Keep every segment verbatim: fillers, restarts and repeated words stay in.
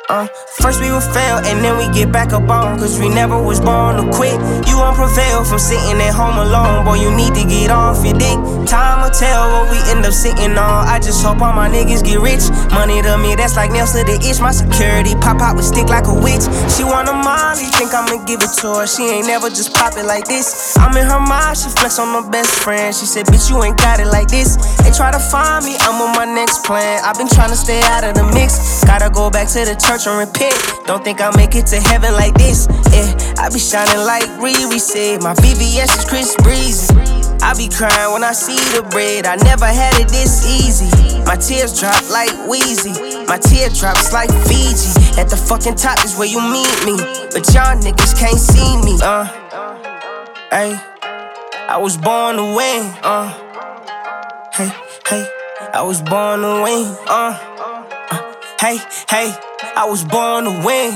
Uh, first we would fail and then we get back up on, cause we never was born to quit. You won't prevail from sitting at home alone. Boy, you need to get off your dick. Time will tell what we end up sitting on. I just hope all my niggas get rich. Money to me, that's like nails to the itch. My security pop out with stick like a witch. She want a Molly, think I'ma give it to her. She ain't never just pop it like this. I'm in her mind, she flex on my best friend. She said, bitch, you ain't got it like this. They try to find me, I'm on my next plan. I've been trying to stay out of the mix. Gotta go back to the church and repent. Don't think I'll make it to heaven like this. Yeah, I be shining like Riri said. My V V S is Chris Breezy. I be crying when I see the bread. I never had it this easy. My tears drop like Wheezy. My teardrops like Fiji. At the fucking top is where you meet me, but y'all niggas can't see me. Uh, hey, I was born to win. Uh, hey, hey, I was born to win. Uh, uh hey, hey, I was born to win.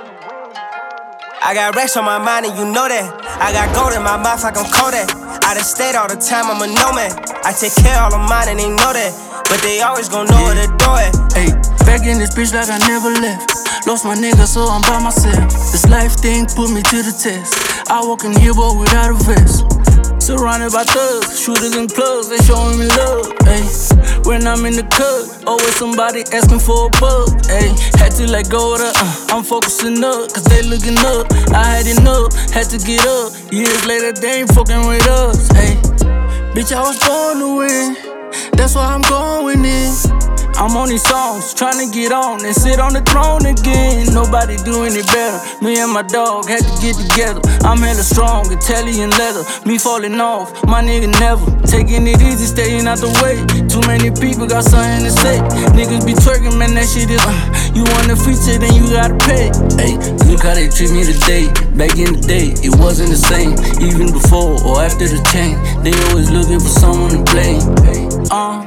I got racks on my mind and you know that. I got gold in my mouth like I'm Kodak. I done stayed all the time, I'm a nomad. I take care of all of mine and they know that, but they always gon' know where to do it. Hey, back in this bitch like I never left. Lost my nigga, so I'm by myself. This life thing put me to the test. I walk in here, but without a vest. Surrounded by thugs, shooters and plugs, they showing me love. Ay, when I'm in the cut, always somebody asking for a bug. Ay, had to let go of the, uh, I'm focusing up, cause they looking up. I had enough, had to get up. Years later, they ain't fucking with us. Ay, bitch, I was born to win. That's why I'm going in. I'm on these songs, tryna get on and sit on the throne again. Nobody doing it better. Me and my dog had to get together. I'm hella strong, Italian leather. Me falling off, my nigga never. Taking it easy, staying out the way. Too many people got something to say. Niggas be twerking, man, that shit is uh, you want a feature, then you gotta pay. Hey, look how they treat me today. Back in the day, it wasn't the same. Even before or after the change, they always looking for someone to blame. Uh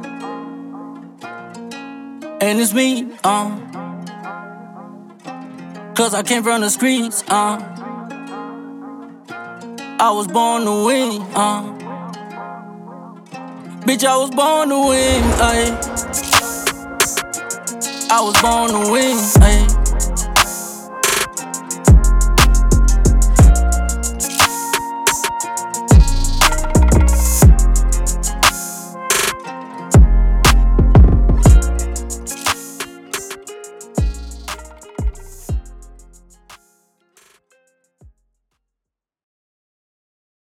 And it's me, uh cause I came from the streets, uh I was born to win, uh bitch, I was born to win, ay I was born to win, ay